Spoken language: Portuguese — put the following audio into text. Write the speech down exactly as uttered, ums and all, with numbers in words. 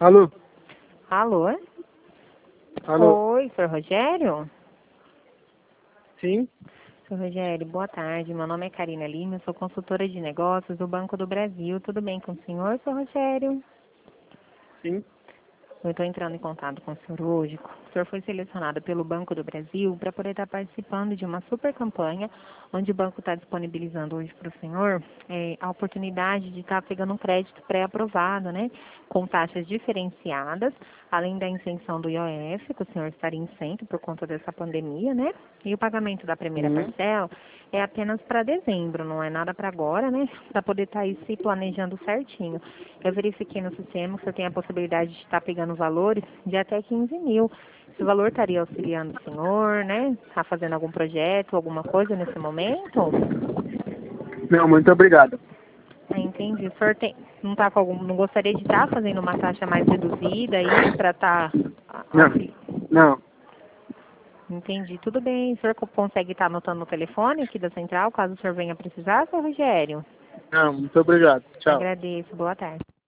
Alô? Alô? Alô? Oi, senhor Rogério? Sim? Senhor Rogério, boa tarde. Meu nome é Karina Lima, eu sou consultora de negócios do Banco do Brasil. Tudo bem com o senhor, senhor Rogério? Sim? Eu estou entrando em contato com o senhor hoje. O senhor foi selecionado pelo Banco do Brasil para poder estar participando de uma super campanha, onde o banco está disponibilizando hoje para o senhor é, a oportunidade de estar pegando um crédito pré-aprovado, né? Com taxas diferenciadas, além da isenção do I O F, que o senhor estaria isento por conta dessa pandemia, né? E o pagamento da primeira Hum. parcela é apenas para dezembro, não é nada para agora, né? Para poder estar aí se planejando certinho. Eu verifiquei no sistema que você tem a possibilidade de estar pegando valores de até quinze mil. Esse valor estaria auxiliando o senhor, né? Está fazendo algum projeto, alguma coisa nesse momento? Não, muito obrigado. Ah, entendi. O senhor tem, não, tá com algum, não gostaria de estar fazendo uma taxa mais reduzida aí para estar Não, auxiliando? não. Entendi. Tudo bem. O senhor co- consegue estar anotando no telefone aqui da central, caso o senhor venha precisar, senhor Rogério? Não, muito obrigado. Tchau. Agradeço. Boa tarde.